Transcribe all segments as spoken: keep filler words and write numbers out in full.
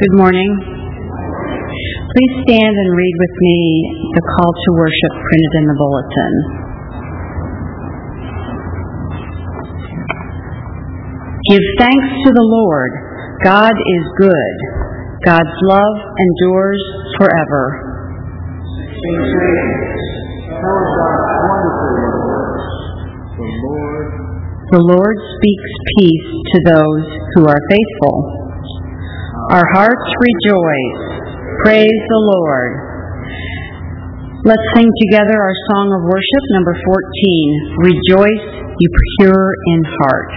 Good morning. Please stand and read with me the call to worship printed in the bulletin. Give thanks to the Lord. God is good. God's love endures forever. Sing praise. Tell of God's wonderful works. The Lord. The Lord speaks peace to those who are faithful. Our hearts rejoice. Praise the Lord. Let's sing together our song of worship, number fourteen. Rejoice, you pure in heart.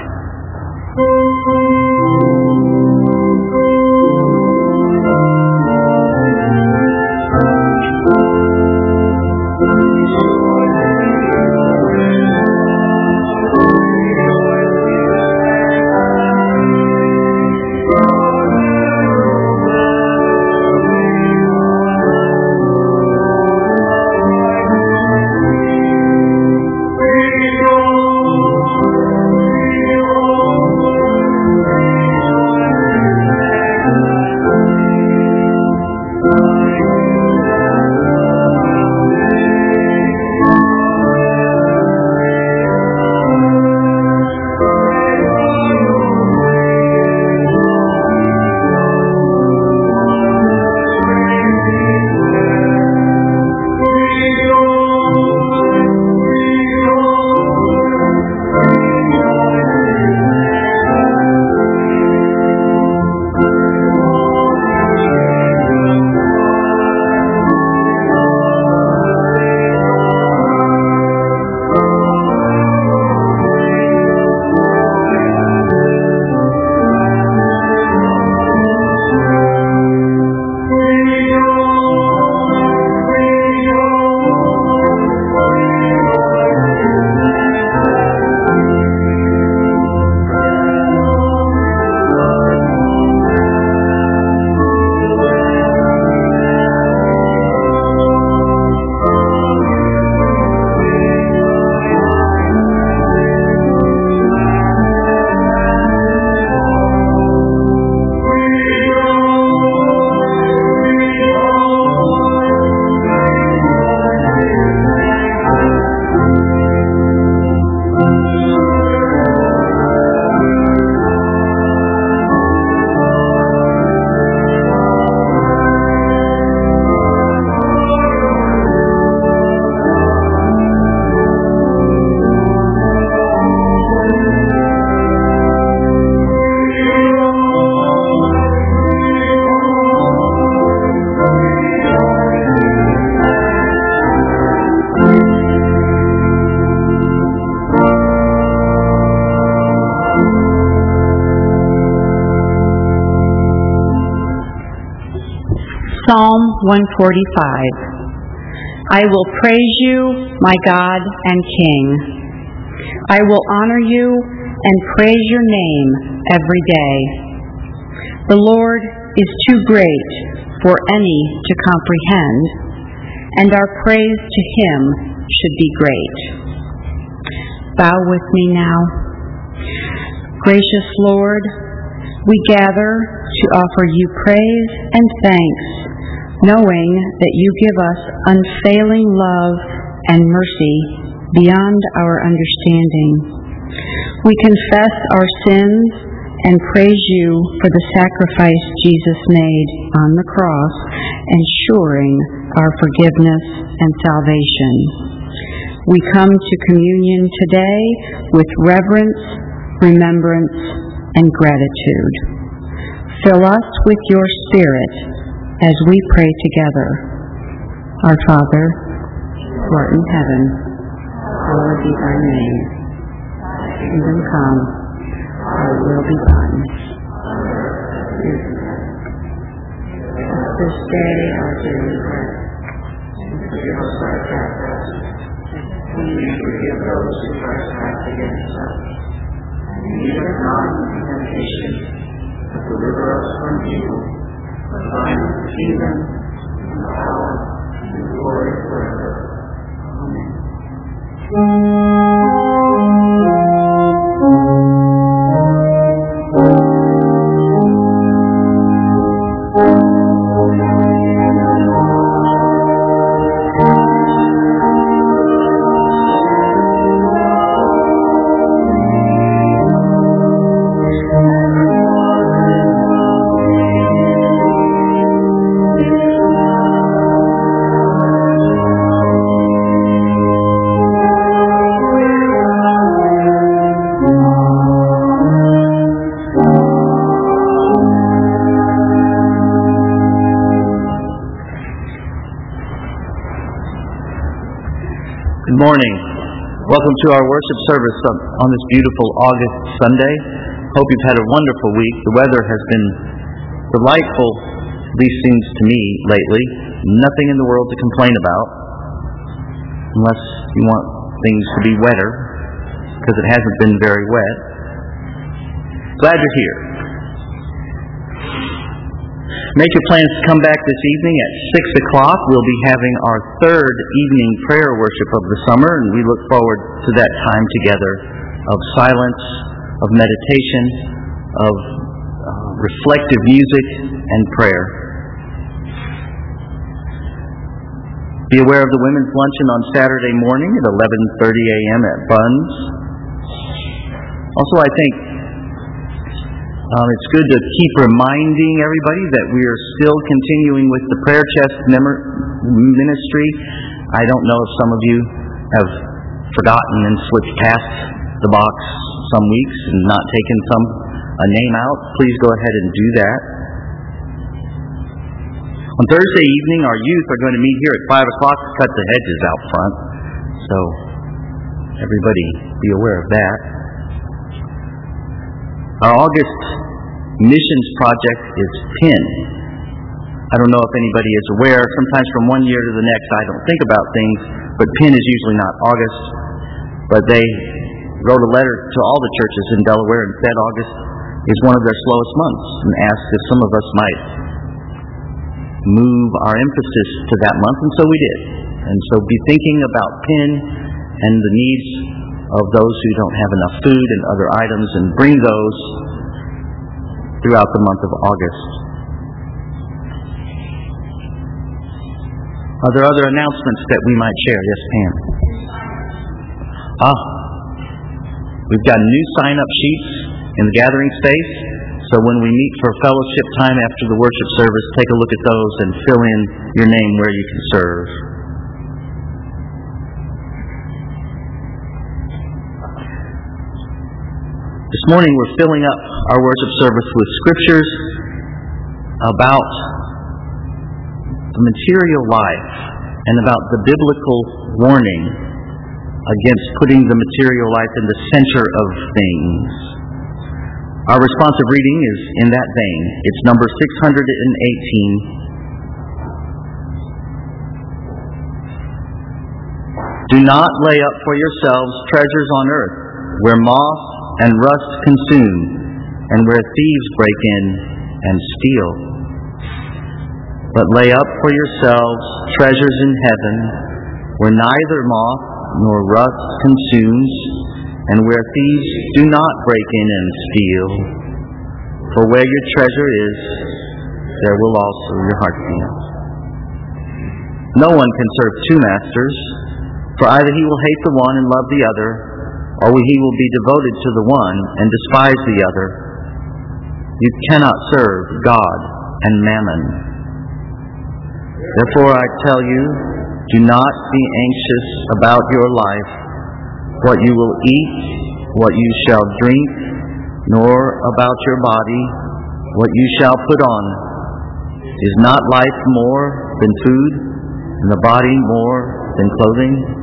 Psalm one forty-five. I will praise you, my God and King. I will honor you and praise your name every day. The Lord is too great for any to comprehend, and our praise to him should be great. Bow with me now. Gracious Lord, we gather to offer you praise and thanks, knowing that you give us unfailing love and mercy beyond our understanding. We confess our sins and praise you for the sacrifice Jesus made on the cross, ensuring our forgiveness and salvation. We come to communion today with reverence, remembrance, and gratitude. Fill us with your Spirit as we pray together. Our Father, who art in heaven, hallowed be thy name. Thy kingdom come, thy will be done. Give us this day our daily bread, and forgive us our trespasses, as we forgive those who trespass against us. And lead us not into temptation, but deliver us from evil. For thine is the kingdom, and the power, and the glory forever. Amen. Good morning. Welcome to our worship service on this beautiful August Sunday. Hope you've had a wonderful week. The weather has been delightful, at least seems to me lately. Nothing in the world to complain about, unless you want things to be wetter, because it hasn't been very wet. Glad you're here. Make your plans to come back this evening at six o'clock. We'll be having our third evening prayer worship of the summer, and we look forward to that time together of silence, of meditation, of uh, reflective music and prayer. Be aware of the women's luncheon on Saturday morning at eleven thirty a.m. at Buns. Also, I think Um, it's good to keep reminding everybody that we are still continuing with the prayer chest ministry. I don't know if some of you have forgotten and slipped past the box some weeks and not taken some a name out. Please go ahead and do that. On Thursday evening, our youth are going to meet here at five o'clock to cut the hedges out front. So everybody be aware of that. Our August missions project is P I N. I don't know if anybody is aware. Sometimes from one year to the next I don't think about things, but P I N is usually not August. But they wrote a letter to all the churches in Delaware and said August is one of their slowest months, and asked if some of us might move our emphasis to that month, and so we did. And so be thinking about P I N and the needs of those who don't have enough food and other items, and bring those throughout the month of August. Are there other announcements that we might share? Yes, Pam. Ah, we've got new sign-up sheets in the gathering space, so when we meet for fellowship time after the worship service, take a look at those and fill in your name where you can serve. This morning we're filling up our worship service with scriptures about the material life and about the biblical warning against putting the material life in the center of things. Our responsive reading is in that vein. It's number six hundred eighteen. Do not lay up for yourselves treasures on earth, where moth and rust consume, and where thieves break in and steal. But lay up for yourselves treasures in heaven, where neither moth nor rust consumes, and where thieves do not break in and steal. For where your treasure is, there will also your heart be. No one can serve two masters, for either he will hate the one and love the other, or he will be devoted to the one and despise the other. You cannot serve God and mammon. Therefore I tell you, do not be anxious about your life, what you will eat, what you shall drink, nor about your body, what you shall put on. Is not life more than food, and the body more than clothing?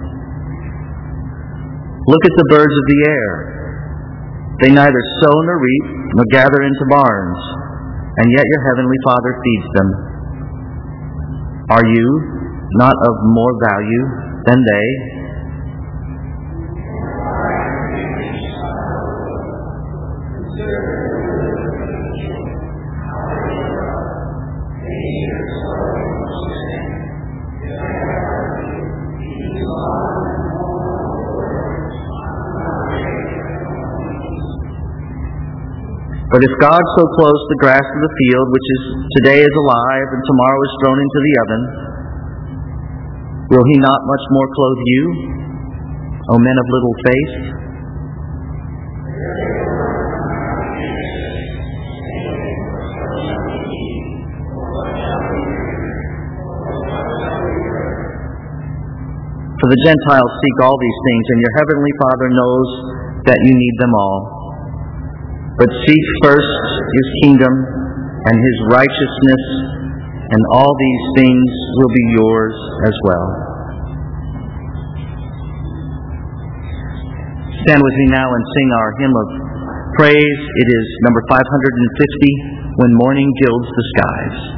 Look at the birds of the air. They neither sow nor reap, nor gather into barns, and yet your heavenly Father feeds them. Are you not of more value than they? But if God so clothes the grass of the field, which is today is alive and tomorrow is thrown into the oven, will he not much more clothe you, O men of little faith? For the Gentiles seek all these things, and your heavenly Father knows that you need them all. But seek first His kingdom and His righteousness, and all these things will be yours as well. Stand with me now and sing our hymn of praise. It is number five hundred fifty, When Morning Gilds the Skies.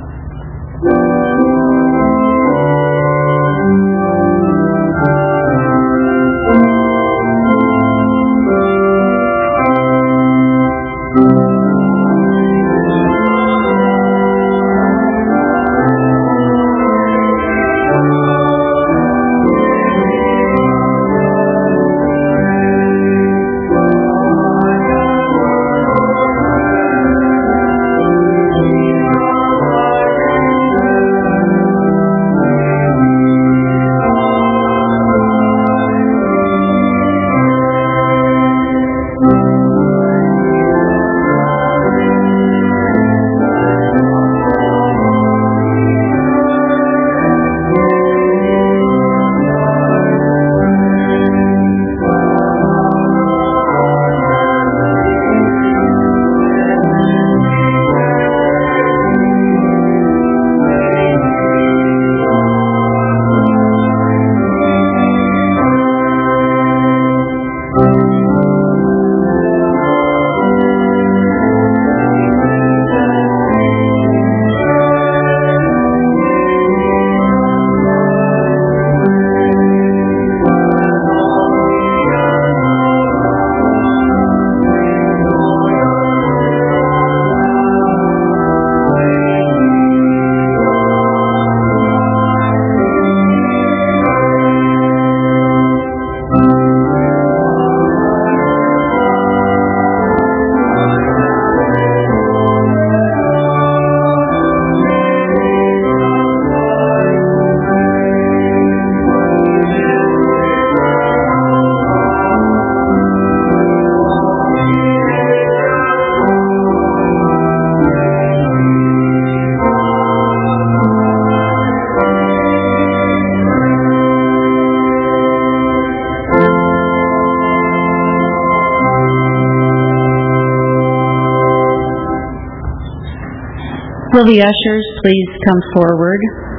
Will the ushers please come forward?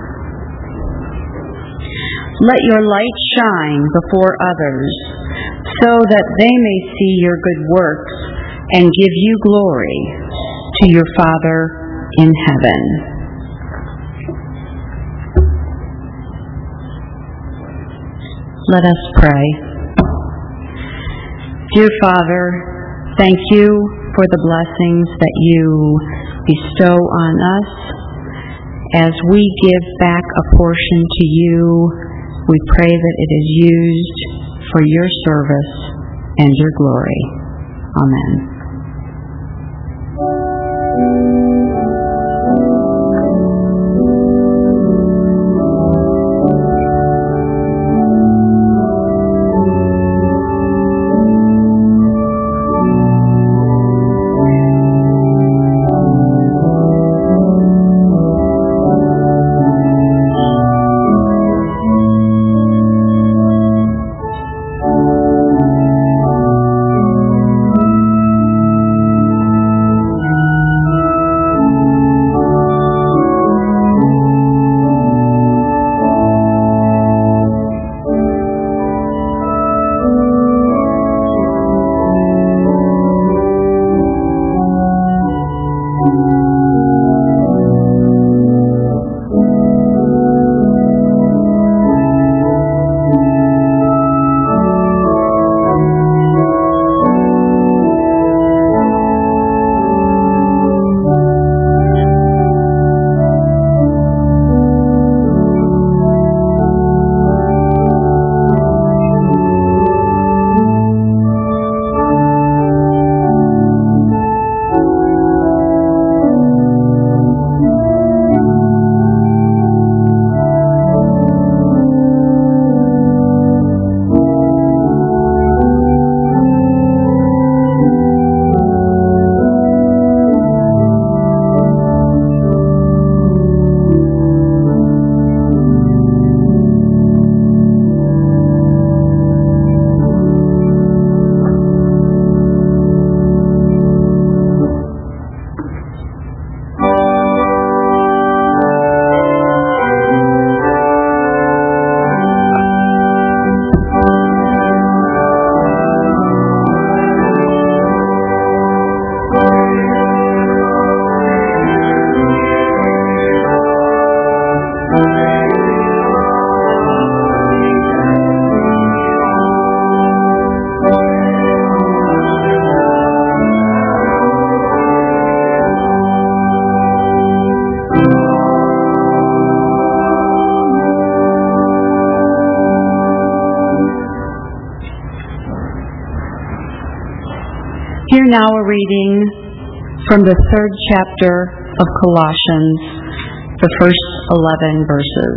Let your light shine before others, so that they may see your good works and give you glory, to your Father in heaven. Let us pray. Dear Father, thank you for the blessings that you bestow on us. As we give back a portion to you, we pray that it is used for your service and your glory. Amen. Hear now a reading from the third chapter of Colossians, the first eleven verses.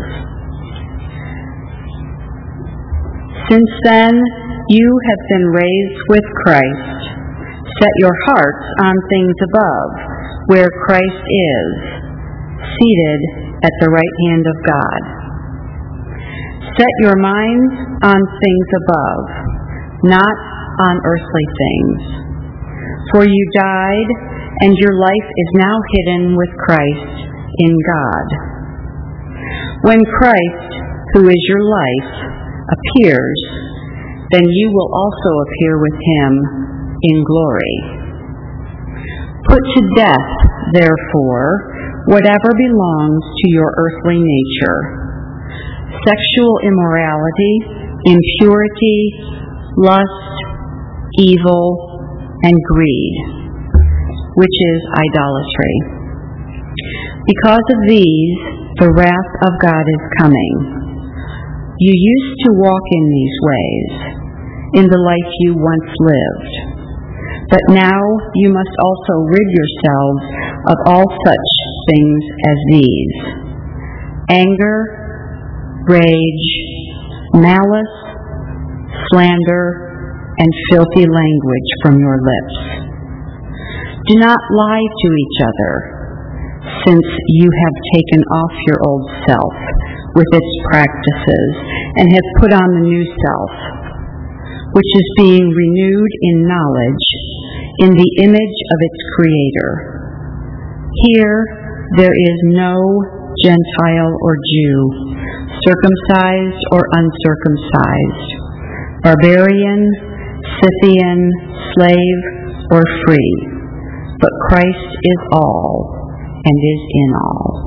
Since then you have been raised with Christ. Set your hearts on things above, where Christ is, seated at the right hand of God. Set your minds on things above, not on earthly things. For you died, and your life is now hidden with Christ in God. When Christ, who is your life, appears, then you will also appear with him in glory. Put to death, therefore, whatever belongs to your earthly nature: sexual immorality, impurity, lust, evil, and greed, which is idolatry. Because of these, the wrath of God is coming. You used to walk in these ways, in the life you once lived. But now you must also rid yourselves of all such things as these: anger, rage, malice, slander, and filthy language from your lips. Do not lie to each other, since you have taken off your old self with its practices and have put on the new self, which is being renewed in knowledge in the image of its Creator. Here there is no Gentile or Jew, circumcised or uncircumcised, barbarian, Scythian, slave, or free, but Christ is all and is in all.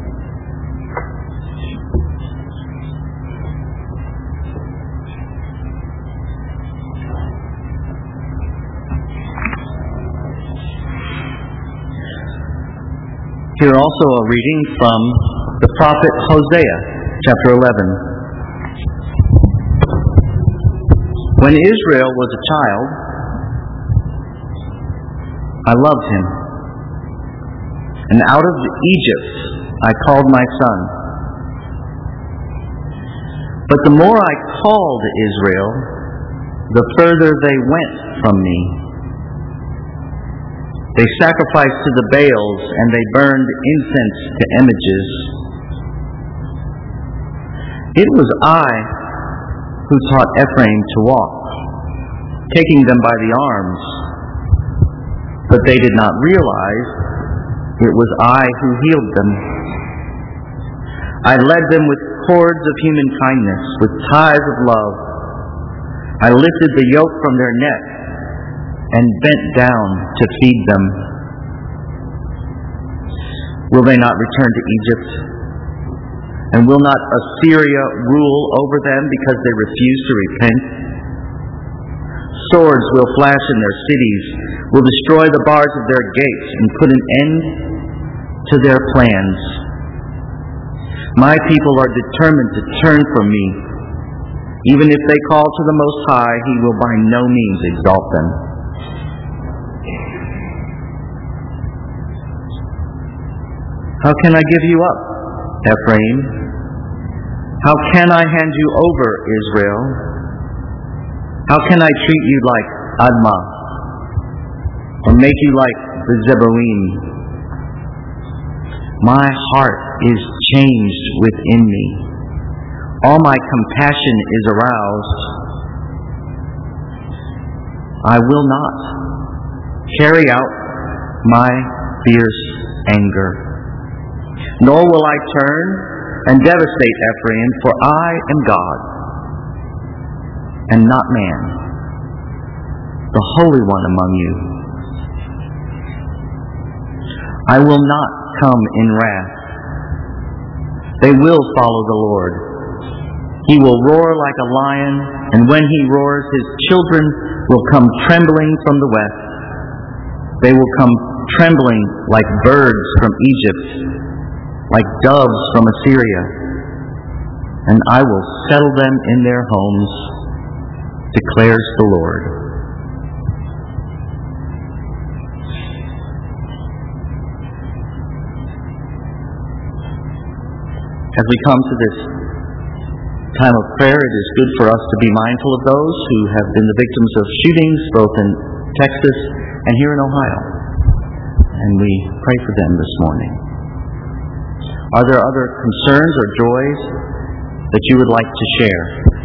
Here also a reading from the prophet Hosea, chapter eleven. When Israel was a child, I loved him, and out of Egypt I called my son. But the more I called Israel, the further they went from me. They sacrificed to the Baals, and they burned incense to images. It was I who taught Ephraim to walk, taking them by the arms. But they did not realize it was I who healed them. I led them with cords of human kindness, with ties of love. I lifted the yoke from their neck and bent down to feed them. Will they not return to Egypt? And will not Assyria rule over them because they refuse to repent? Swords will flash in their cities, will destroy the bars of their gates, and put an end to their plans. My people are determined to turn from me. Even if they call to the Most High, He will by no means exalt them. How can I give you up, Ephraim? How can I hand you over, Israel? How can I treat you like Admah, or make you like the Zeboim? My heart is changed within me. All my compassion is aroused. I will not carry out my fierce anger, nor will I turn and devastate Ephraim, for I am God, and not man, the Holy One among you. I will not come in wrath. They will follow the Lord. He will roar like a lion, and when he roars, his children will come trembling from the west. They will come trembling like birds from Egypt, like doves from Assyria, and I will settle them in their homes, declares the Lord. As we come to this time of prayer, it is good for us to be mindful of those who have been the victims of shootings, both in Texas and here in Ohio. And we pray for them this morning. Are there other concerns or joys that you would like to share?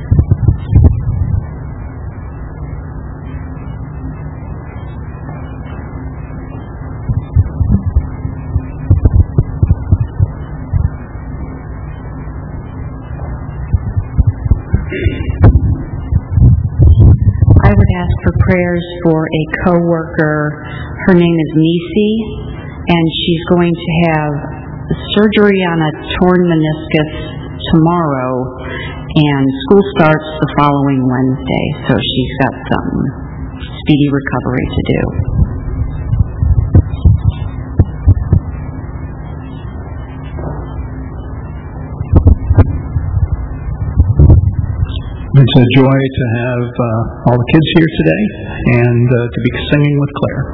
I would ask for prayers for a co-worker. Her name is Nisi, and she's going to have surgery on a torn meniscus tomorrow, and school starts the following Wednesday, so she's got some speedy recovery to do. It's a joy to have uh, all the kids here today and uh, to be singing with Claire.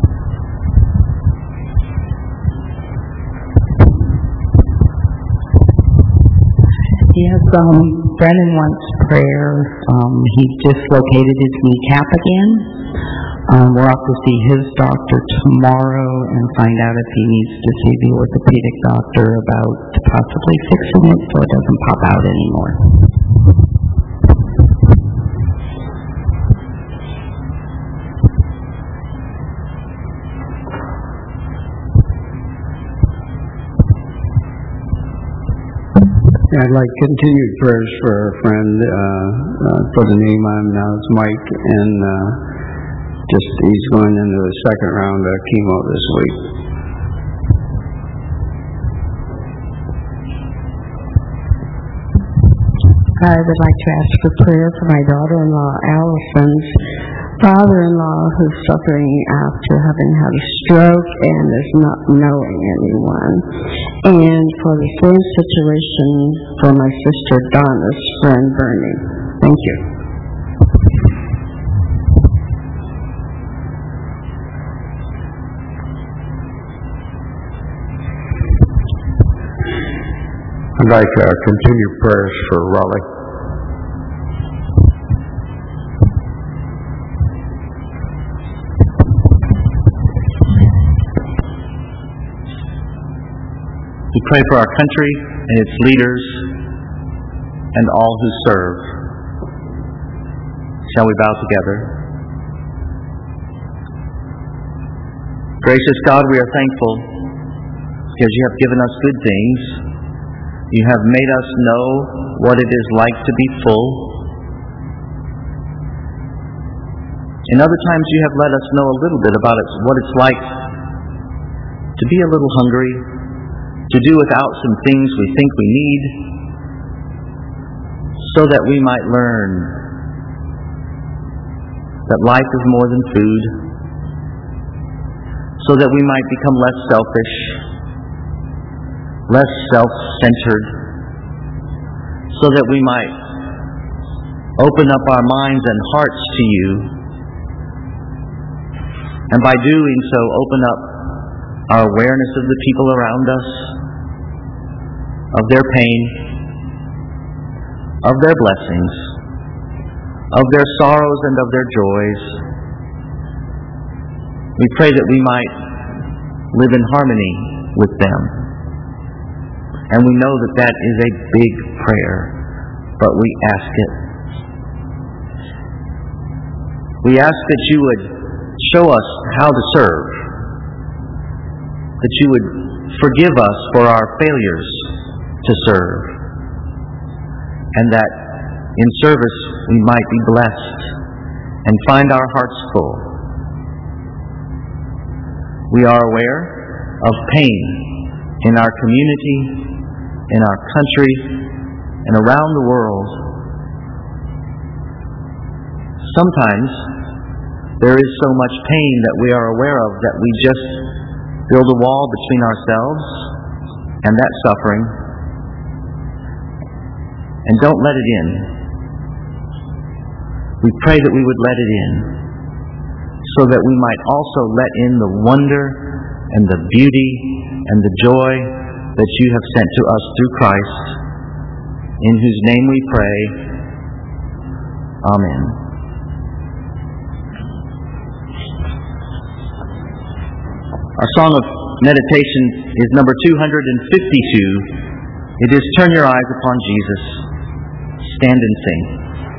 Yes, um, Brennan wants prayer. Um, he dislocated his kneecap again. Um, we're off to see his doctor tomorrow and find out if he needs to see the orthopedic doctor about possibly fixing it so it doesn't pop out anymore. I'd like continued prayers for our friend, uh, uh, put the name on now, it's Mike, and uh, just he's going into the second round of chemo this week. I would like to ask for prayer for my daughter-in-law, Allison's father-in-law, who's suffering after having had a stroke and is not knowing anyone. And for the same situation for my sister Donna's friend Bernie. Thank you. I'd like uh, continued prayers for Raleigh. We pray for our country and its leaders and all who serve. Shall we bow together? Gracious God, we are thankful because you have given us good things. You have made us know what it is like to be full. In other times you have let us know a little bit about it, what it's like to be a little hungry, to do without some things we think we need, so that we might learn that life is more than food, so that we might become less selfish, less self-centered, so that we might open up our minds and hearts to you, and by doing so open up our awareness of the people around us, of their pain, of their blessings, of their sorrows and of their joys. We pray that we might live in harmony with them. And we know that that is a big prayer, but we ask it. We ask that you would show us how to serve, that you would forgive us for our failures to serve, and that in service we might be blessed and find our hearts full. We are aware of pain in our community, in our country, and around the world. Sometimes there is so much pain that we are aware of that we just build a wall between ourselves and that suffering and don't let it in. We pray that we would let it in so that we might also let in the wonder and the beauty and the joy that you have sent to us through Christ, in whose name we pray. Amen. Our song of meditation is number two hundred fifty-two. It is Turn Your Eyes Upon Jesus. Stand and sing.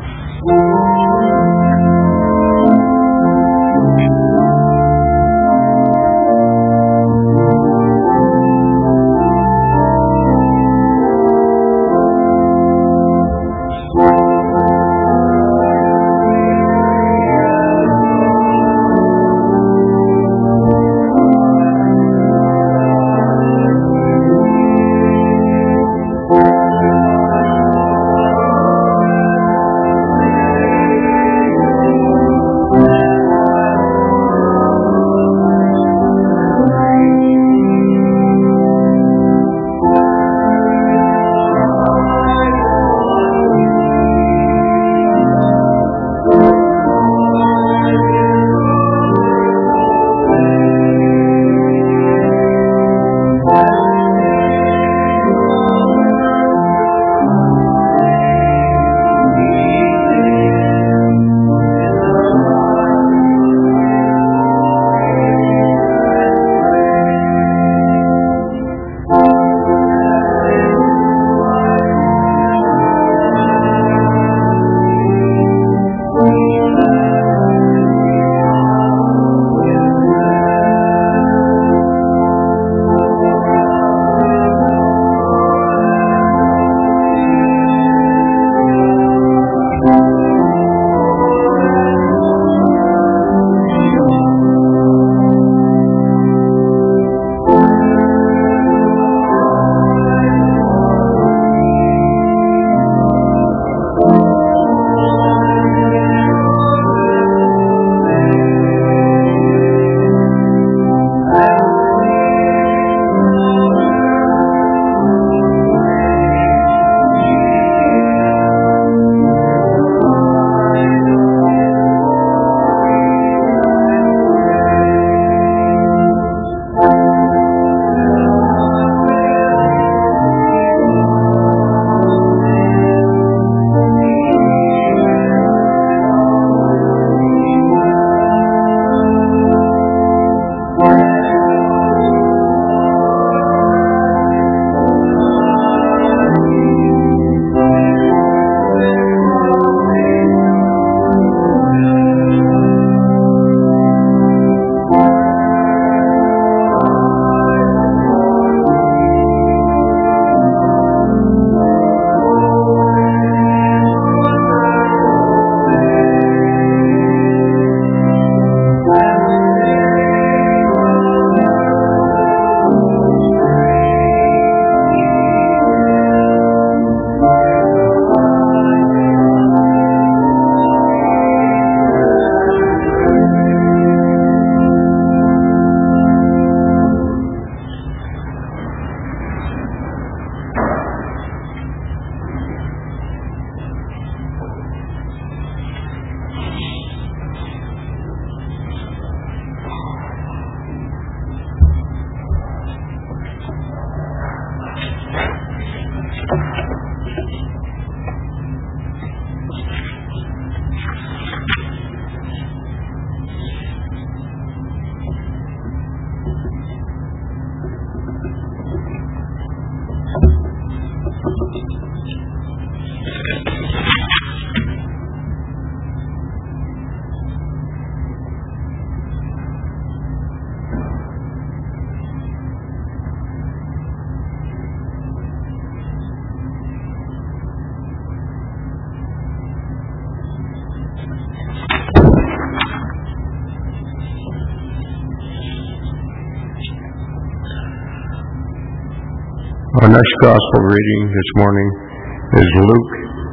Our next gospel reading this morning is Luke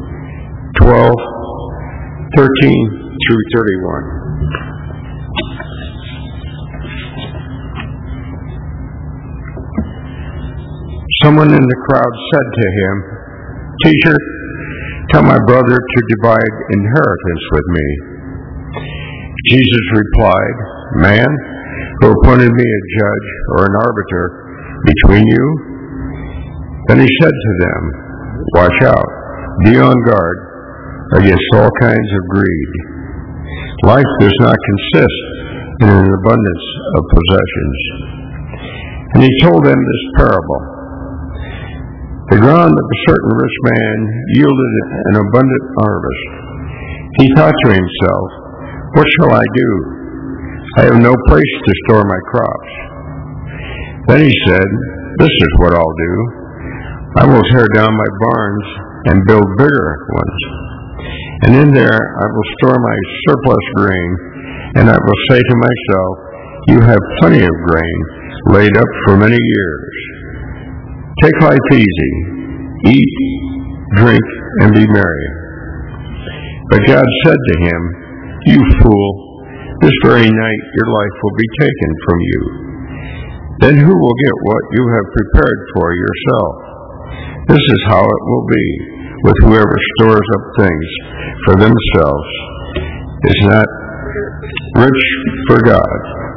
twelve, thirteen through thirty-one. Someone in the crowd said to him, "Teacher, tell my brother to divide inheritance with me." Jesus replied, "Man, who appointed me a judge or an arbiter between you?" Then he said to them, "Watch out, be on guard against all kinds of greed. Life does not consist in an abundance of possessions." And he told them this parable. The ground of a certain rich man yielded an abundant harvest. He thought to himself, "What shall I do? I have no place to store my crops." Then he said, "This is what I'll do. I will tear down my barns and build bigger ones. And in there I will store my surplus grain, and I will say to myself, 'You have plenty of grain laid up for many years. Take life easy, eat, drink, and be merry.' But God said to him, 'You fool, this very night your life will be taken from you. Then who will get what you have prepared for yourself? This is how it will be with whoever stores up things for themselves, is not rich for God."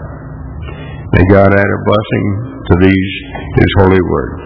May God add a blessing to these, His holy word.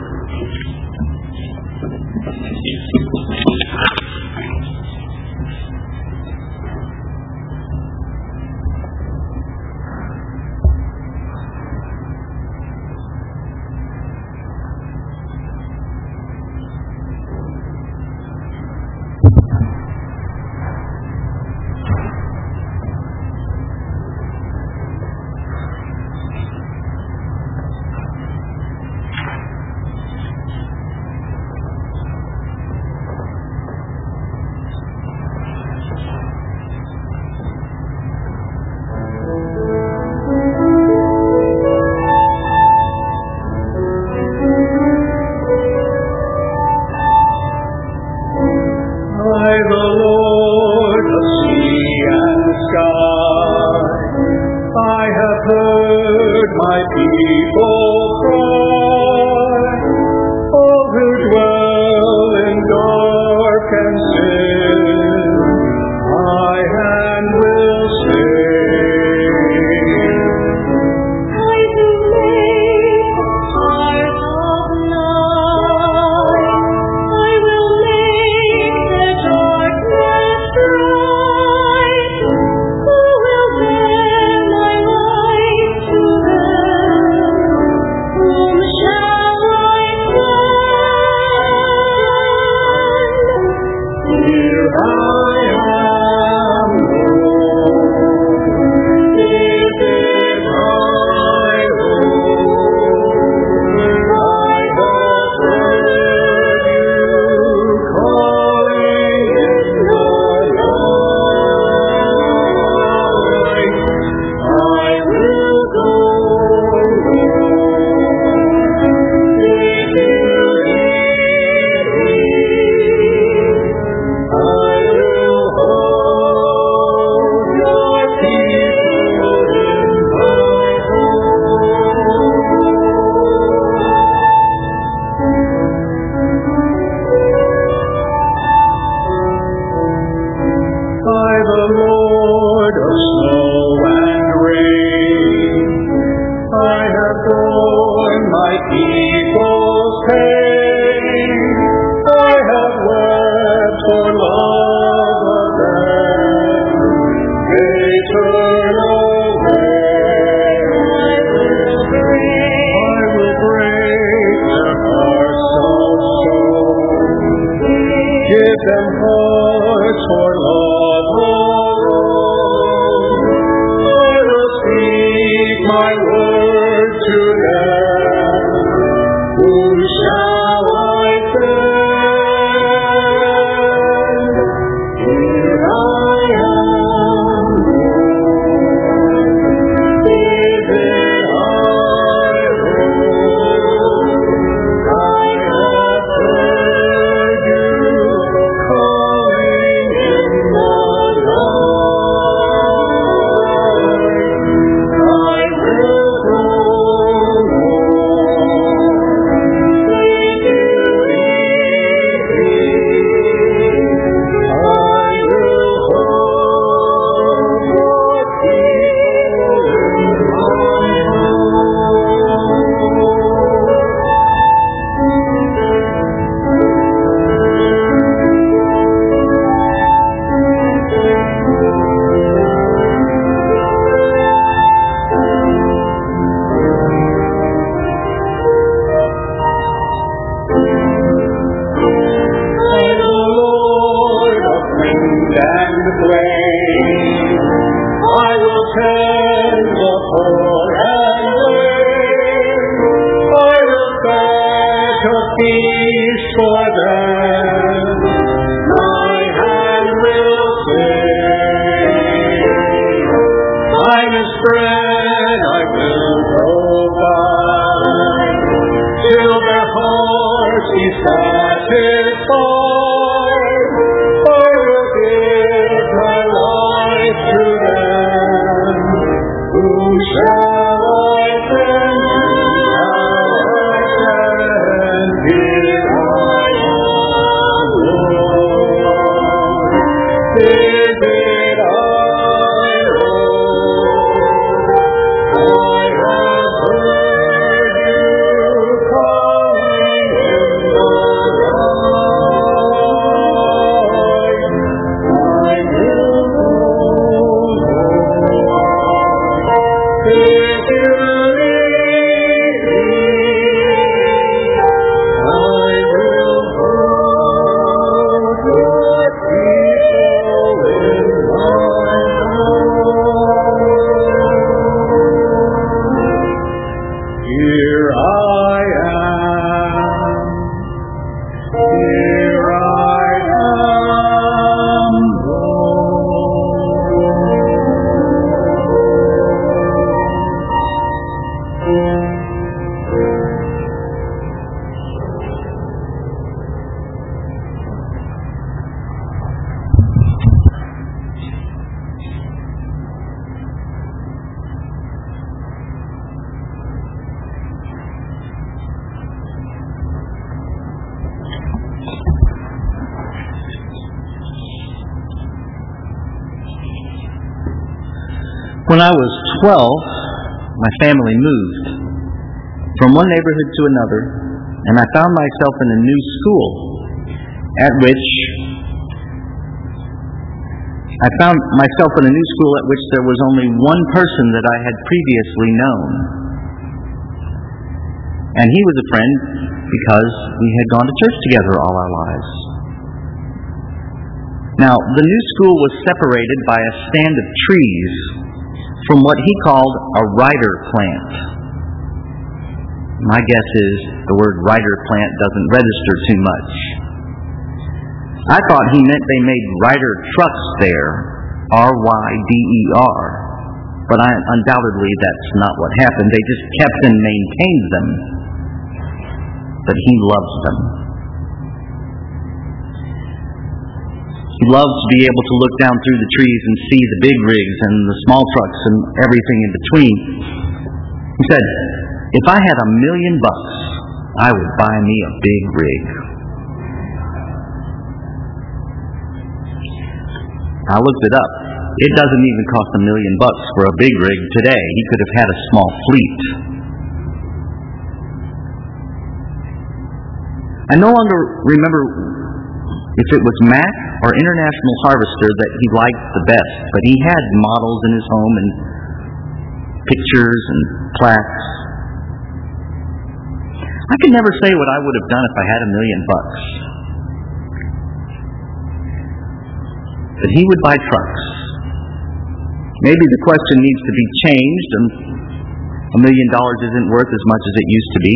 Give them hearts for love of ways. I will tend the poor and lame. I will bake a feast for them. My hand will sing. Finest bread I will provide, till their hearts be satisfied. I will give my life to them. Whom shall I send? Here I am, Lord. Visit I, Lord. I have heard you calling in the night. I will go, Lord. If you lead me, I will go to people in my heart. Here I am, here I am, Lord. When I was twelve, my family moved from one neighborhood to another, and I found myself in a new school at which I found myself in a new school at which there was only one person that I had previously known. And he was a friend because we had gone to church together all our lives. Now, the new school was separated by a stand of trees from what he called a rider plant. My guess is the word rider plant doesn't register too much. I thought he meant they made rider trucks there, R Y D E R. But I, undoubtedly that's not what happened. They just kept and maintained them. But he loves them. He loves to be able to look down through the trees and see the big rigs and the small trucks and everything in between. He said, if I had a million bucks, I would buy me a big rig. I looked it up. It doesn't even cost a million bucks for a big rig today. He could have had a small fleet. I no longer remember if it was Mac or International Harvester that he liked the best, but he had models in his home and pictures and plaques. I could never say what I would have done if I had a million bucks. But he would buy trucks. Maybe the question needs to be changed, and a million dollars isn't worth as much as it used to be.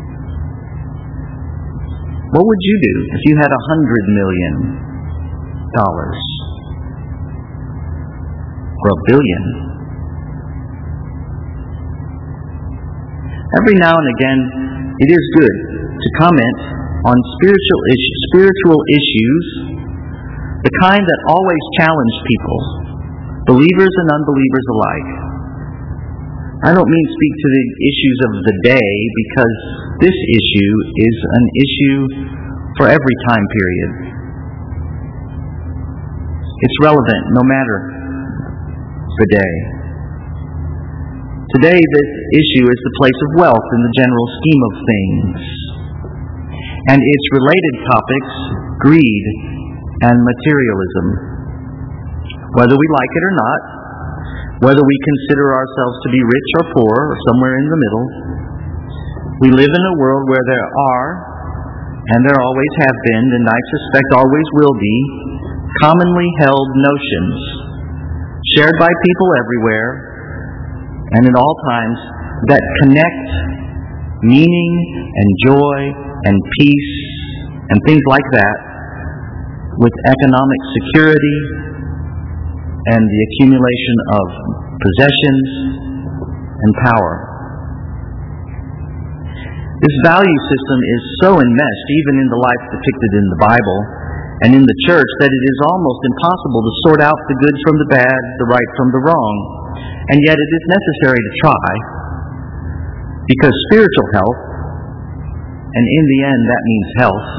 What would you do if you had a hundred million dollars? Or a billion? Every now and again, it is good to comment on spiritual issues, spiritual issues, the kind that always challenge people, believers and unbelievers alike. I don't mean speak to the issues of the day, because this issue is an issue for every time period. It's relevant no matter the day. Today, this issue is the place of wealth in the general scheme of things, and its related topics, greed and materialism. Whether we like it or not, whether we consider ourselves to be rich or poor or somewhere in the middle, we live in a world where there are, and there always have been, and I suspect always will be, commonly held notions, shared by people everywhere and at all times, that connect meaning and joy and peace and things like that with economic security and the accumulation of possessions and power. This value system is so enmeshed even in the life depicted in the Bible and in the church that it is almost impossible to sort out the good from the bad, the right from the wrong. And yet it is necessary to try, because spiritual health, and in the end that means health,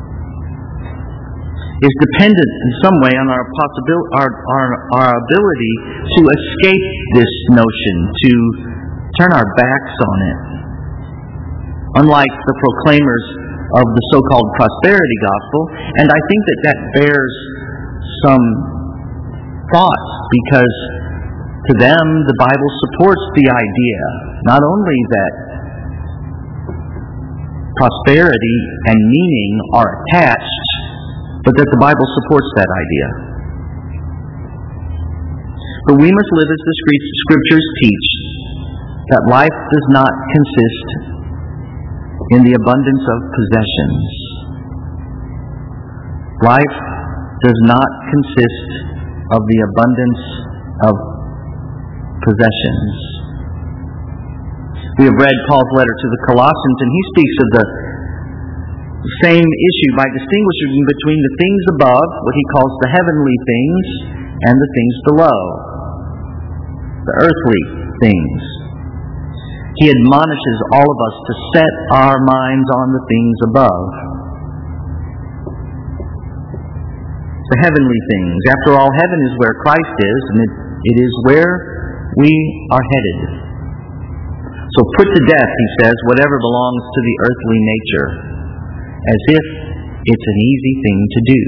is dependent in some way on our possibility, our, our, our ability to escape this notion, to turn our backs on it. Unlike the proclaimers of the so-called prosperity gospel, and I think that that bears some thought, because to them the Bible supports the idea not only that prosperity and meaning are attached, but that the Bible supports that idea. But we must live as the Scriptures teach, that life does not consist in the abundance of possessions. Life does not consist of the abundance of possessions. We have read Paul's letter to the Colossians, and he speaks of the same issue by distinguishing between the things above, what he calls the heavenly things, and the things below, the earthly things. He admonishes all of us to set our minds on the things above, the heavenly things. After all, heaven is where Christ is, and it, it is where we are headed. So put to death, he says, whatever belongs to the earthly nature, as if it's an easy thing to do.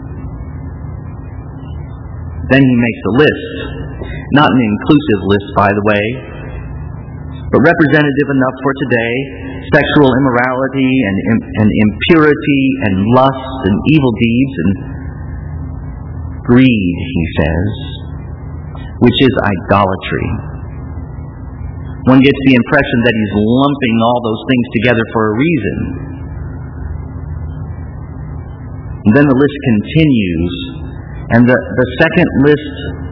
Then he makes a list, not an inclusive list, by the way, but representative enough for today: sexual immorality and, and impurity and lust and evil deeds and greed, he says, which is idolatry. One gets the impression that he's lumping all those things together for a reason. And then the list continues, and the, the second list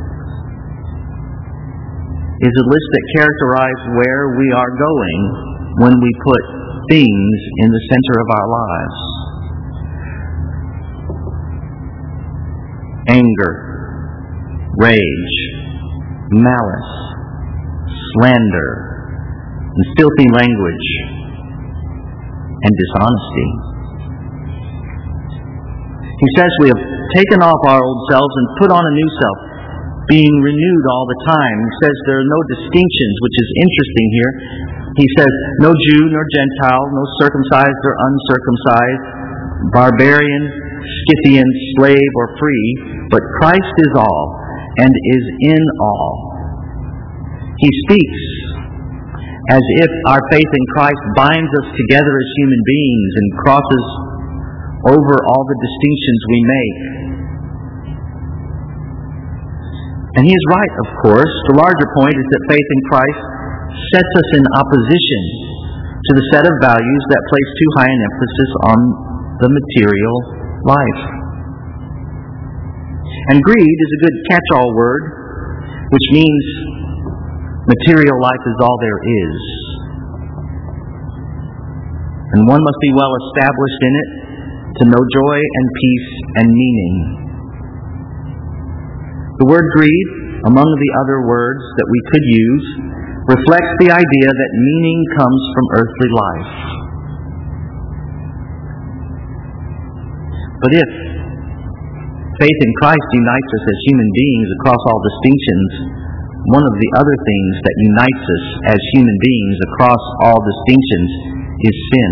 is a list that characterizes where we are going when we put things in the center of our lives. Anger, rage, malice, slander, and filthy language, and dishonesty. He says we have taken off our old selves and put on a new self, being renewed all the time. He says there are no distinctions, which is interesting here. He says no Jew nor Gentile, no circumcised or uncircumcised, barbarian, Scythian, slave or free, but Christ is all and is in all. He speaks as if our faith in Christ binds us together as human beings and crosses over all the distinctions we make. And he is right, of course. The larger point is that faith in Christ sets us in opposition to the set of values that place too high an emphasis on the material life. And greed is a good catch-all word, which means material life is all there is. And one must be well established in it to know joy and peace and meaning. The word greed, among the other words that we could use, reflects the idea that meaning comes from earthly life. But if faith in Christ unites us as human beings across all distinctions, one of the other things that unites us as human beings across all distinctions is sin.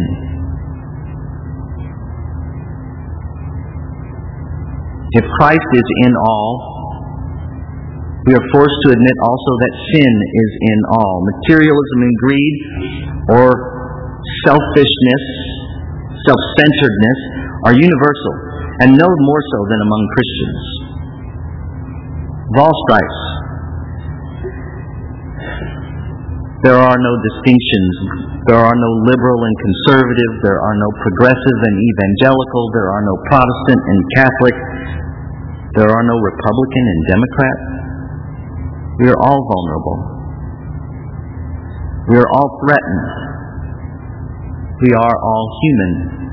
If Christ is in all, we are forced to admit also that sin is in all. Materialism and greed, or selfishness, self-centeredness, are universal. and no more so than among Christians. Of all stripes, there are no distinctions. There are no liberal and conservative. There are no progressive and evangelical. There are no Protestant and Catholic. There are no Republican and Democrat. We are all vulnerable. We are all threatened. We are all human.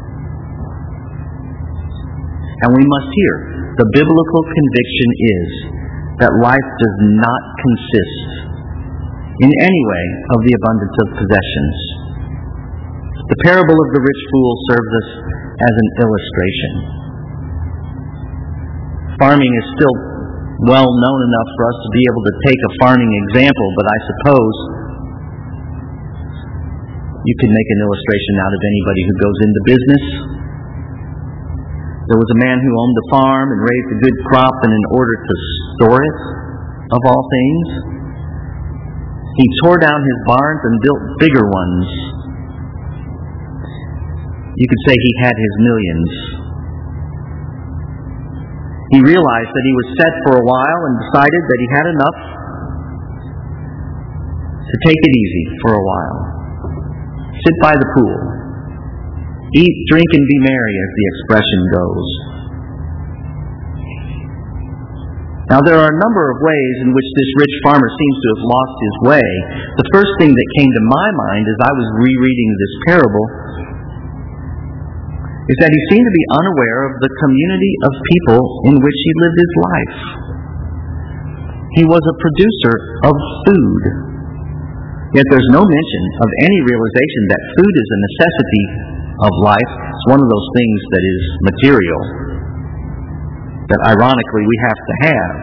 And we must hear the biblical conviction is that life does not consist in any way of the abundance of possessions. The parable of the rich fool serves us as an illustration. Farming is still well known enough for us to be able to take a farming example, but I suppose you could make an illustration out of anybody who goes into business. There was a man who owned a farm and raised a good crop, and in order to store it, of all things, he tore down his barns and built bigger ones. You could say he had his millions. He realized that he was set for a while and decided that he had enough to take it easy for a while. Sit by the pool. Eat, drink, and be merry, as the expression goes. Now, there are a number of ways in which this rich farmer seems to have lost his way. The first thing that came to my mind as I was rereading this parable is that he seemed to be unaware of the community of people in which he lived his life. He was a producer of food. Yet there's no mention of any realization that food is a necessity of life. It's one of those things that is material, that ironically we have to have.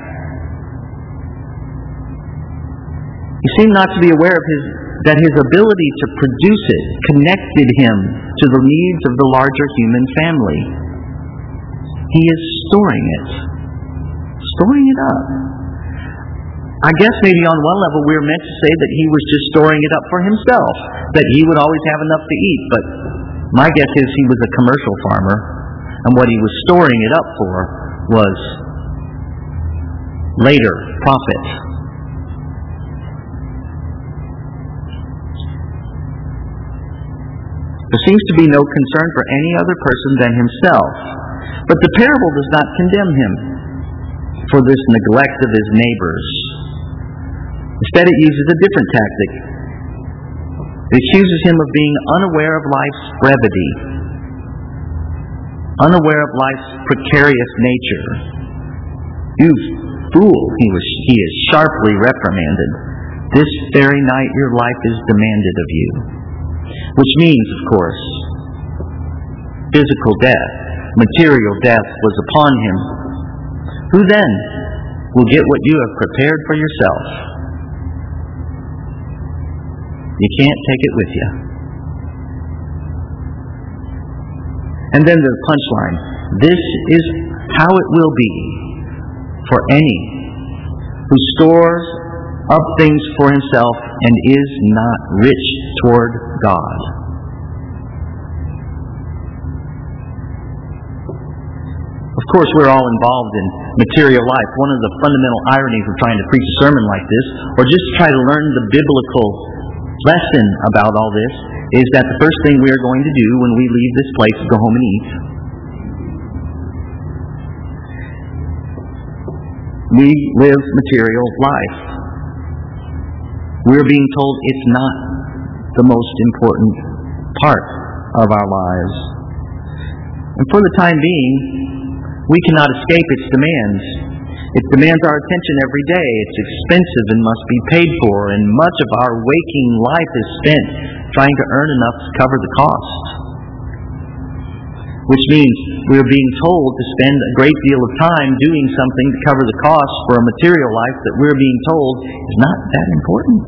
He seemed not to be aware of his that his ability to produce it connected him to the needs of the larger human family. He is storing it. Storing it up. I guess maybe on one level we were meant to say that he was just storing it up for himself, that he would always have enough to eat, but my guess is he was a commercial farmer, and what he was storing it up for was later profit. There seems to be no concern for any other person than himself. But the parable does not condemn him for this neglect of his neighbors. Instead, it uses a different tactic. It accuses him of being unaware of life's brevity, unaware of life's precarious nature. You fool, he was he is sharply reprimanded. This very night your life is demanded of you. Which means, of course, physical death, material death was upon him. Who then will get what you have prepared for yourself? You can't take it with you. And then the punchline. This is how it will be for any who stores up things for himself and is not rich toward God. Of course, we're all involved in material life. One of the fundamental ironies of trying to preach a sermon like this, or just try to learn the biblical lesson about all this, is that the first thing we are going to do when we leave this place is go home and eat. We live material life. We're being told it's not the most important part of our lives. And for the time being, we cannot escape its demands. It demands our attention every day. It's expensive and must be paid for, and much of our waking life is spent trying to earn enough to cover the cost. Which means we're being told to spend a great deal of time doing something to cover the cost for a material life that we're being told is not that important.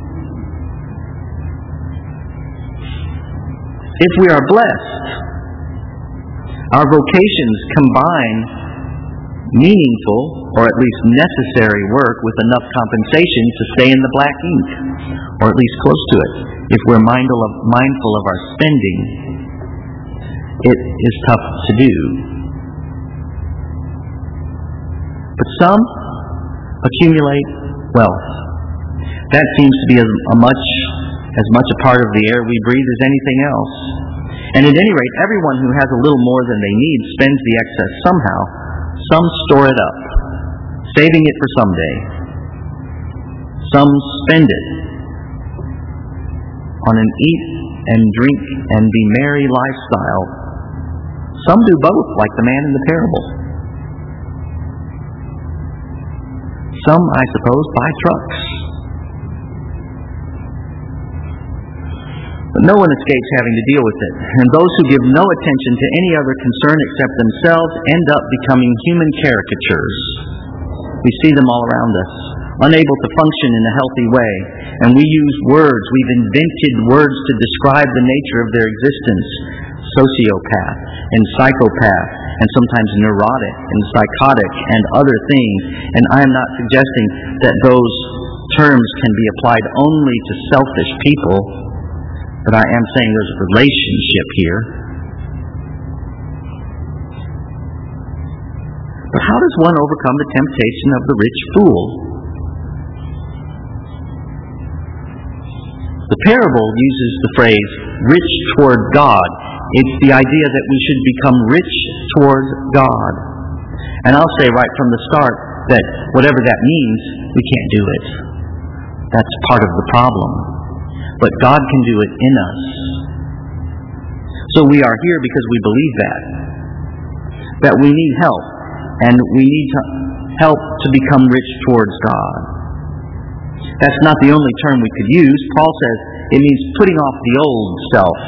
If we are blessed, our vocations combine meaningful, or at least necessary work with enough compensation to stay in the black ink, or at least close to it. If we're mindful of, mindful of our spending, it is tough to do. But some accumulate wealth. That seems to be as a much as much a part of the air we breathe as anything else. And at any rate, everyone who has a little more than they need spends the excess somehow. Some store it up, saving it for someday. Some spend it on an eat and drink and be merry lifestyle. Some do both, like the man in the parable. Some, I suppose, buy trucks. But no one escapes having to deal with it. And those who give no attention to any other concern except themselves end up becoming human caricatures. We see them all around us, unable to function in a healthy way. And we use words, we've invented words to describe the nature of their existence. Sociopath and psychopath and sometimes neurotic and psychotic and other things. And I am not suggesting that those terms can be applied only to selfish people, but I am saying there's a relationship here. But how does one overcome the temptation of the rich fool? The parable uses the phrase, rich toward God. It's the idea that we should become rich toward God. And I'll say right from the start that whatever that means, we can't do it. That's part of the problem. But God can do it in us. So we are here because we believe that. That we need help. And we need to help to become rich towards God. That's not the only term we could use. Paul says it means putting off the old self.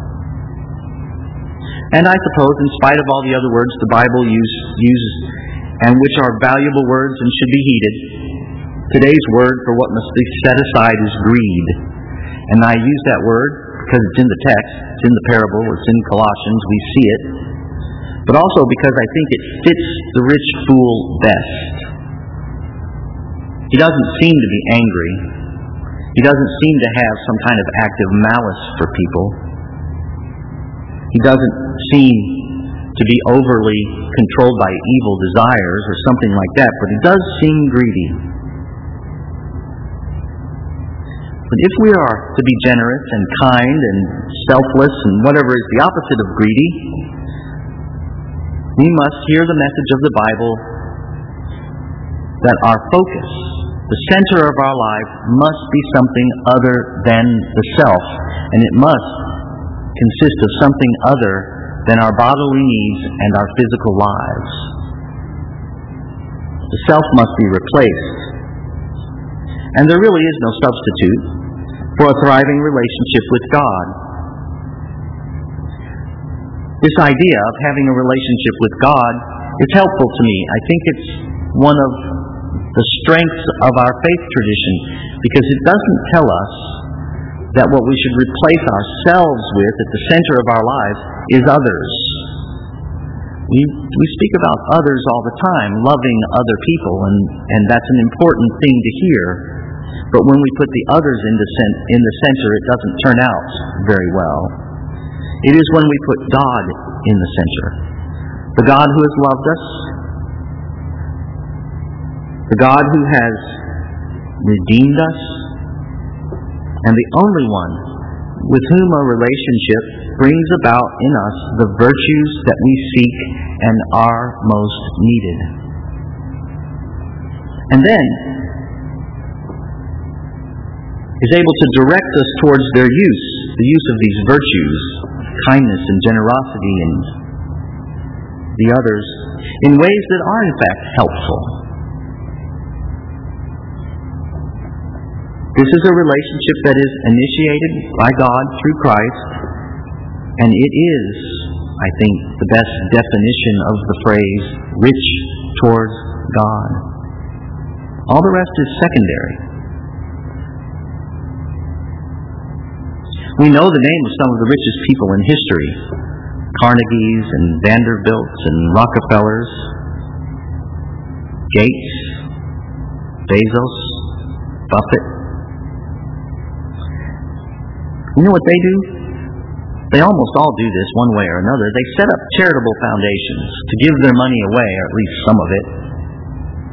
And I suppose, in spite of all the other words the Bible use, uses, and which are valuable words and should be heeded, today's word for what must be set aside is greed. And I use that word because it's in the text, it's in the parable, it's in Colossians, we see it, but also because I think it fits the rich fool best. He doesn't seem to be angry. He doesn't seem to have some kind of active malice for people. He doesn't seem to be overly controlled by evil desires or something like that, but he does seem greedy. But if we are to be generous and kind and selfless and whatever is the opposite of greedy, we must hear the message of the Bible that our focus, the center of our life, must be something other than the self, and it must consist of something other than our bodily needs and our physical lives. The self must be replaced. And there really is no substitute for a thriving relationship with God. This idea of having a relationship with God is helpful to me. I think it's one of the strengths of our faith tradition, because it doesn't tell us that what we should replace ourselves with at the center of our lives is others. We, we speak about others all the time, loving other people, and, and that's an important thing to hear. But when we put the others in the, cent- in the center, it doesn't turn out very well. It is when we put God in the center. The God who has loved us, the God who has redeemed us, and the only one with whom a relationship brings about in us the virtues that we seek and are most needed. And then is able to direct us towards their use, the use of these virtues, kindness and generosity and the others, in ways that are in fact helpful. This is a relationship that is initiated by God through Christ, and it is, I think, the best definition of the phrase, rich towards God. All the rest is secondary. We know the name of some of the richest people in history, Carnegies and Vanderbilts and Rockefellers, Gates, Bezos, Buffett. You know what they do? They almost all do this one way or another. They set up charitable foundations to give their money away, or at least some of it.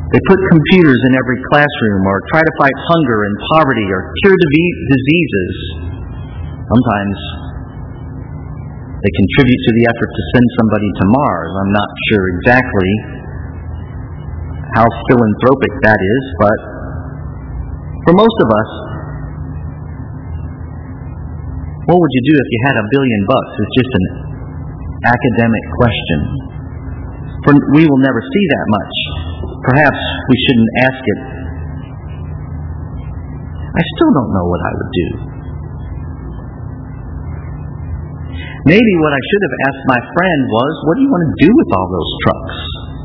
They put computers in every classroom, or try to fight hunger and poverty, or cure diseases. Sometimes they contribute to the effort to send somebody to Mars. I'm not sure exactly how philanthropic that is, but for most of us, what would you do if you had a billion bucks? It's just an academic question. For we will never see that much. Perhaps we shouldn't ask it. I still don't know what I would do. Maybe what I should have asked my friend was, what do you want to do with all those trucks?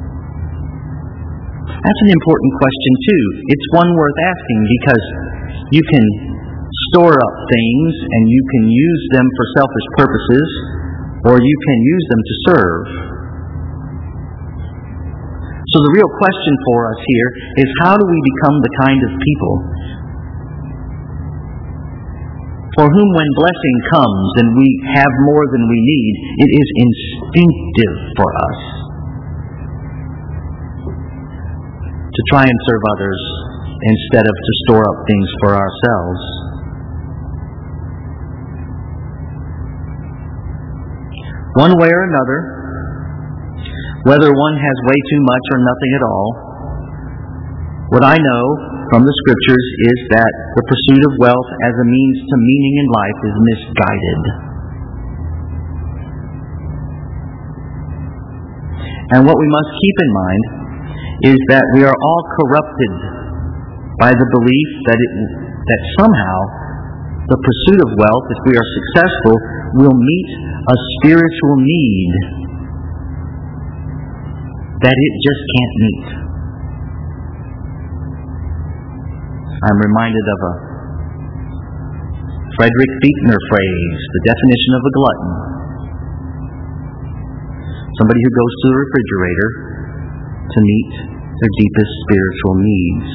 That's an important question too. It's one worth asking because you can store up things and you can use them for selfish purposes, or you can use them to serve. So the real question for us here is, how do we become the kind of people for whom when blessing comes and we have more than we need, it is instinctive for us to try and serve others instead of to store up things for ourselves? One way or another, whether one has way too much or nothing at all, what I know from the Scriptures is that the pursuit of wealth as a means to meaning in life is misguided. And what we must keep in mind is that we are all corrupted by the belief that it, that somehow the pursuit of wealth, if we are successful, will meet a spiritual need that it just can't meet. I'm reminded of a Frederick Buechner phrase, the definition of a glutton. Somebody who goes to the refrigerator to meet their deepest spiritual needs.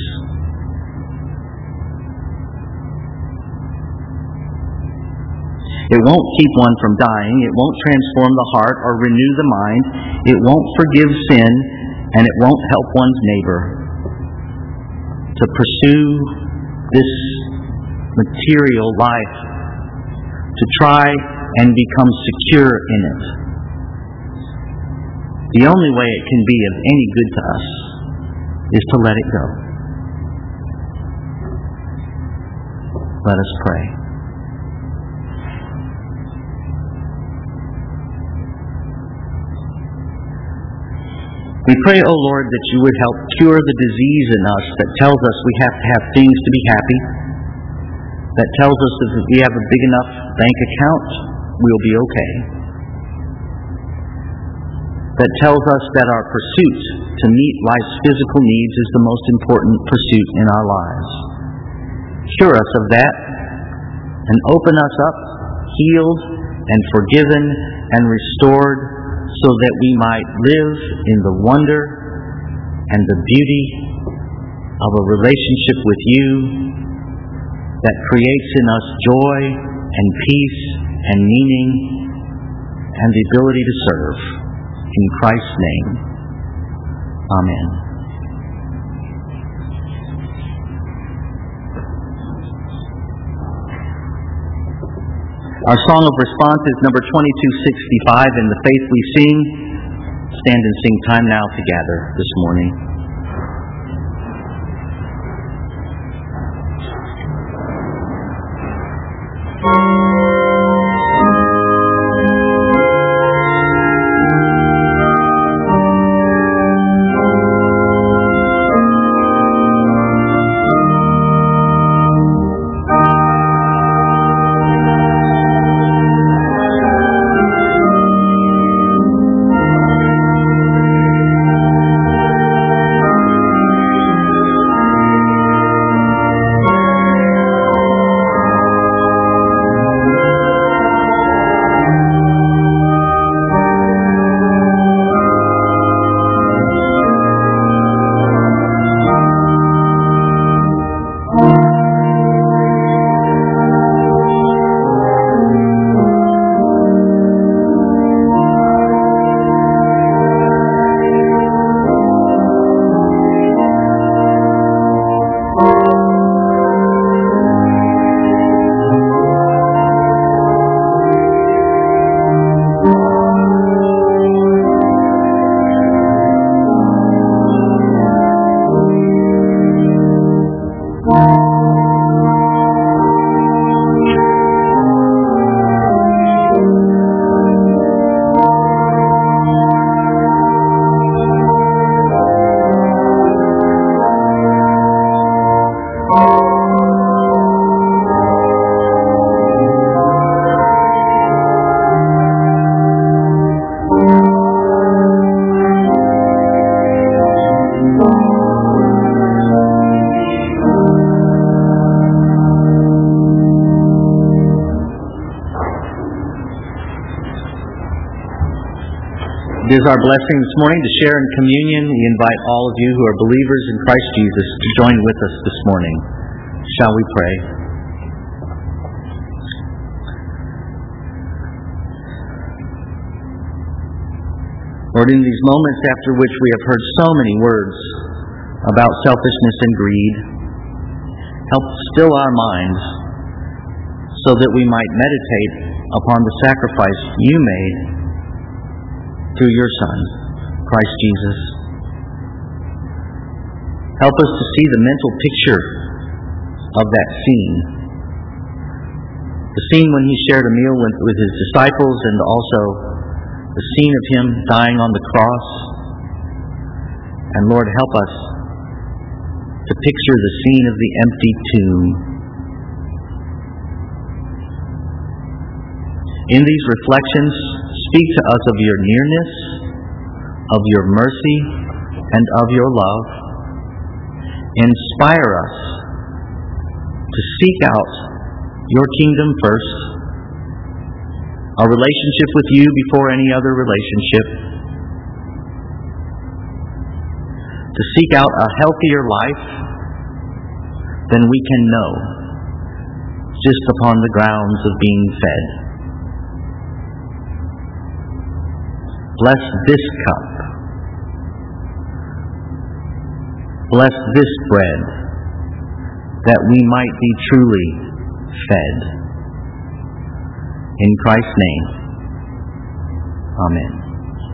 It won't keep one from dying. It won't transform the heart or renew the mind. It won't forgive sin, and it won't help one's neighbor. To pursue this material life, to try and become secure in it. The only way it can be of any good to us is to let it go. Let us pray. We pray, O Lord, that you would help cure the disease in us that tells us we have to have things to be happy, that tells us that if we have a big enough bank account, we'll be okay, that tells us that our pursuit to meet life's physical needs is the most important pursuit in our lives. Cure us of that and open us up, healed and forgiven and restored, so that we might live in the wonder and the beauty of a relationship with you that creates in us joy and peace and meaning and the ability to serve. In Christ's name, Amen. Our song of response is number twenty-two sixty-five, In the Faith We Sing. Stand and sing Time Now together this morning. It is our blessing this morning to share in communion. We invite all of you who are believers in Christ Jesus to join with us this morning. Shall we pray? Lord, in these moments after which we have heard so many words about selfishness and greed, help still our minds so that we might meditate upon the sacrifice you made through your Son, Christ Jesus. Help us to see the mental picture of that scene. The scene when he shared a meal with, with his disciples, and also the scene of him dying on the cross. And Lord, help us to picture the scene of the empty tomb. In these reflections, speak to us of your nearness, of your mercy, and of your love. Inspire us to seek out your kingdom first, our relationship with you before any other relationship, to seek out a healthier life than we can know just upon the grounds of being fed. Bless this cup. Bless this bread, that we might be truly fed. In Christ's name, amen.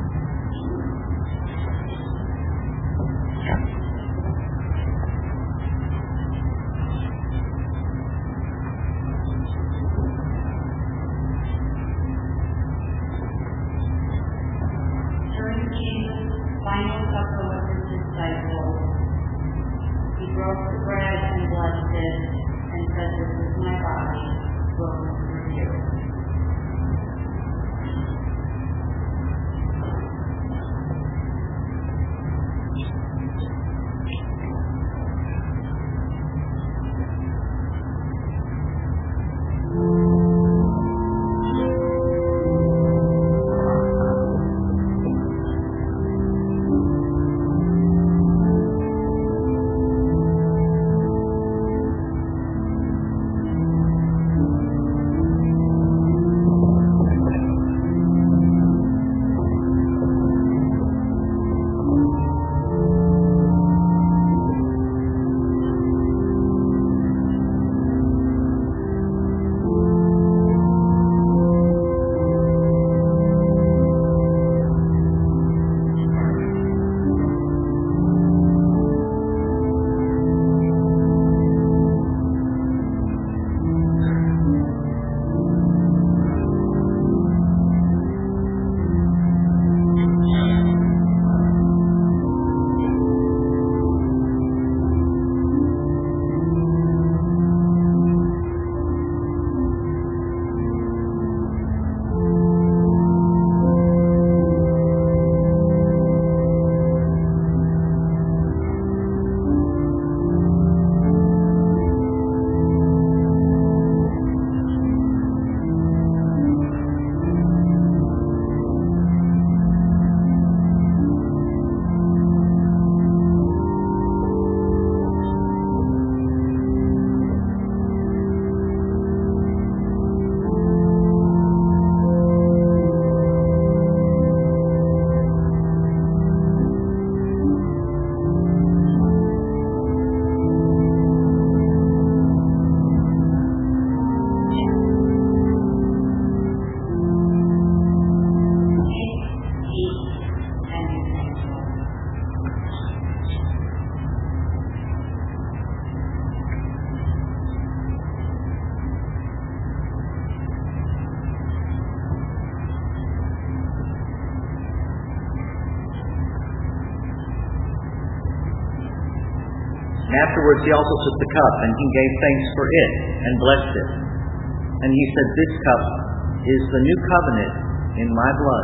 And afterwards he also took the cup, and he gave thanks for it, and blessed it. And he said, "This cup is the new covenant in my blood,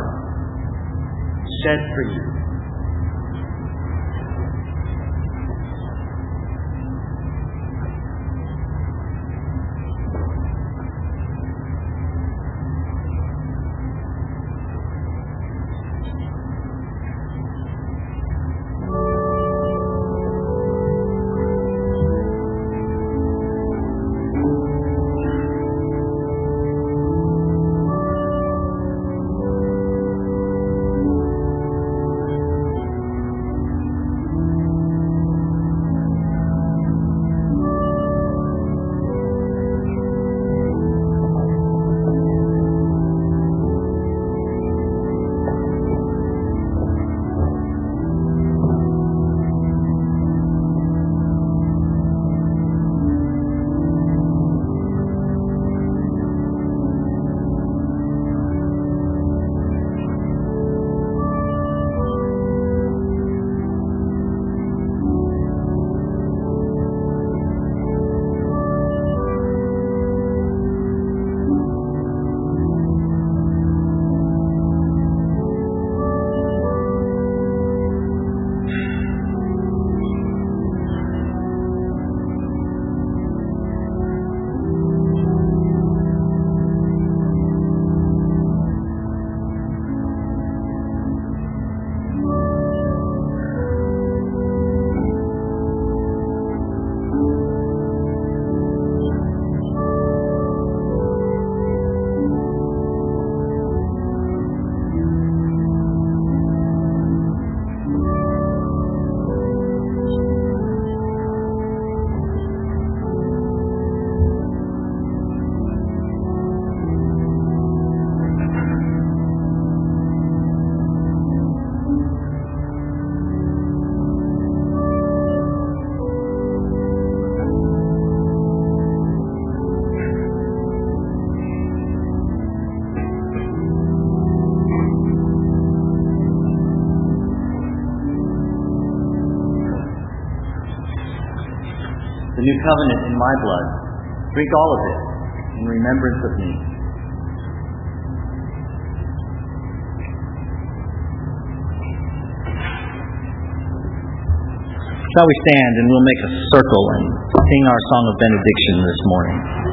shed for you. the new covenant in my blood. Drink all of it in remembrance of me. Shall we stand and we'll make a circle and sing our song of benediction this morning?